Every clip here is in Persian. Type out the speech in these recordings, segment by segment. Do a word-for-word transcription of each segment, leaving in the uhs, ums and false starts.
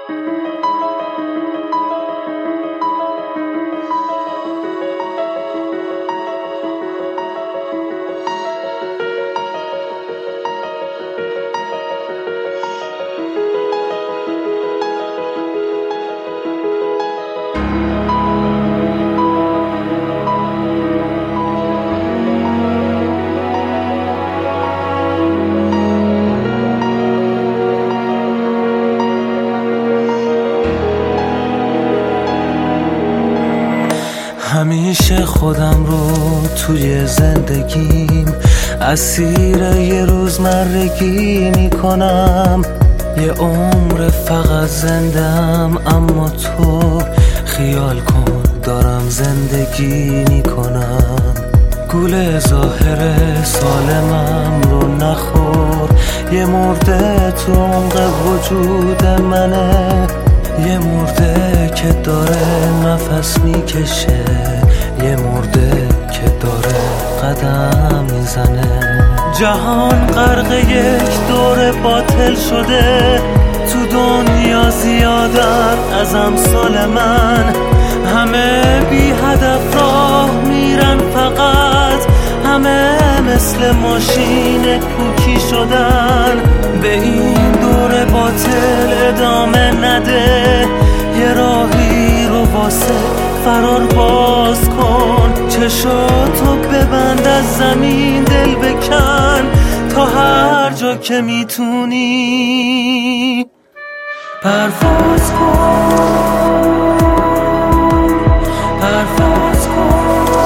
همیشه خودم رو توی زندگیم اسیر یه روزمرگی میکنم، یه عمر فقط زندم، اما تو خیال کن دارم زندگی میکنم. گول ظاهر سالمم رو نخور، یه مرده تو عمق وجود منه، یه مرده که داره نفس میکشه، یه مرده که داره قدم میزنه. جهان غرق یک دور باطل شده، تو دنیا زیادن از امثال من، همه بی هدف راه میرن فقط، همه مثل ماشین کوکی شدن. به این دور باطل ادامه نده، یه راهی رو واسه فرار باز کن، چشاتو ببند از زمین دل بکن، تا هر جا که میتونی پرواز کن، پرواز کن.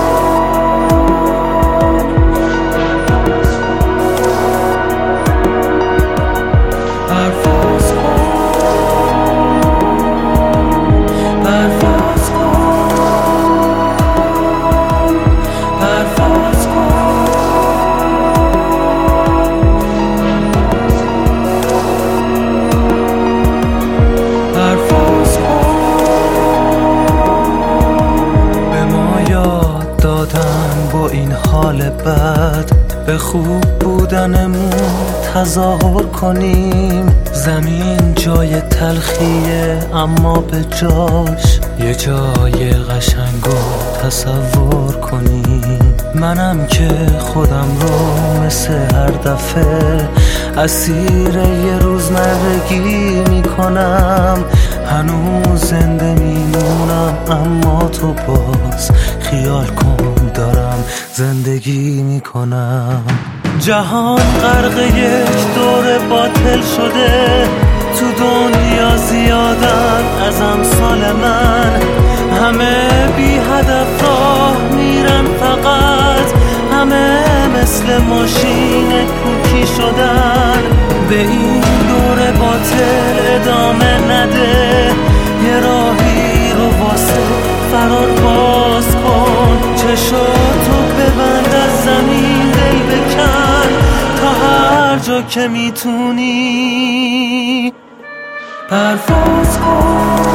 با این حال بد به خوب بودنمون تظاهر کنیم، زمین جای تلخیه اما به جاش یه جای قشنگ رو تصور کنیم. منم که خودم رو مثل هر دفعه اسیر یه روزمرگی میکنم، هنوز زنده میمونم اما تو باز خیال کن دارم زندگی میکنم. جهان غرق یک دور باطل شده، تو دنیا زیادن از امثال من، همه بی هدف راه میرن فقط، همه مثل ماشین کوکی شدن. به این دور باطل ادامه نده، یه راهی رو واسه فرار باز کن، چشاتو ببند از زمین دل بکن، تا هر جا که میتونی پرواز کن.